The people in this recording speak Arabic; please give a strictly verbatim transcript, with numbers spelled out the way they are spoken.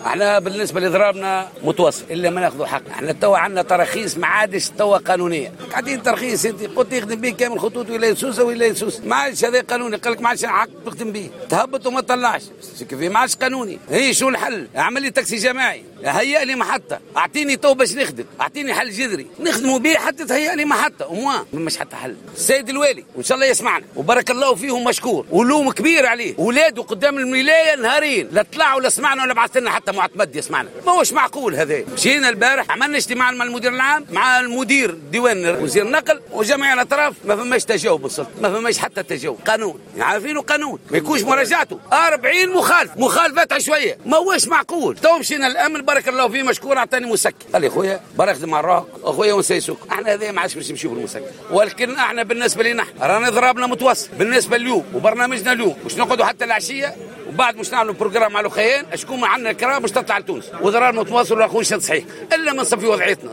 احنا بالنسبه لضرابنا متوسط الا ما ناخذوا حق. احنا توا عندنا تراخيص ما عادش توا قانونيه، قاعدين ترخيص انت قلت يخدم به كامل خطوط ولايه سوسه ولايه سوسه، ما عادش هذا قانوني. قال لك ما عادش حق تخدم به، تهبط وما تطلعش كيف ما عادش قانوني. هي شو الحل؟ اعمل لي تاكسي جماعي، هيئ لي محطه، اعطيني تو باش نخدم، اعطيني حل جذري نخدموا به حتى تهيئ لي محطه وما مش حتى حل. السيد الوالي وان شاء الله يسمعنا وبارك الله فيهم مشكور ولوم كبير عليه، اولاده قدام الولايه نهارين لا طلعوا ولا سمعنا ولا بعث لنا حتى معتمد يسمعنا. ما هوش معقول هذا. مشينا البارح عملنا اجتماع مع المدير العام مع المدير ديوان وزير النقل وجميع الاطراف، ما فماش تجاوب السلطه، ما فماش حتى تجاوب. قانون عارفينه قانون ما يكونش مراجعته أربعين مخالف مخالفات عشوائيه، ما هوش معقول. تو مشينا الامن بارك الله فيه مشكور اعطاني مسكن، قال لي خويا بارك مع الراهق اخويا ونسيسوك. احنا هذا ما عادش باش نمشيو بالمسكن، ولكن احنا بالنسبه لنا رانا ضربنا متوسط بالنسبه اليوم وبرنامجنا اليوم مش نقعدوا حتى العشيه وبعد مش نعملوا بروجرام مع الاخيين اشكون عندنا الكرام مش تطلع لتونس وضرار متواصل ولا خوش صحيح الا ما نصفي وضعيتنا.